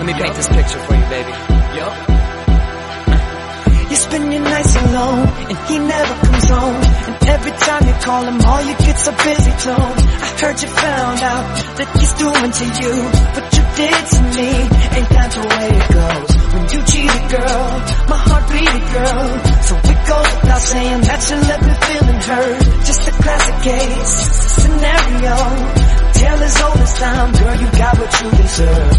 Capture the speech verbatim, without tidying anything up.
Let me paint this picture for you, baby. Yo. You spend your nights alone, and he never comes home. And every time you call him, all you get's a busy tone. I heard you found out that he's doing to you what you did to me. Ain't that the way it goes? When you cheated, girl, my heart beat, girl. So it goes without saying that you left me feeling hurt. Just a classic case scenario. Tale as old as time, girl, you got what you deserve.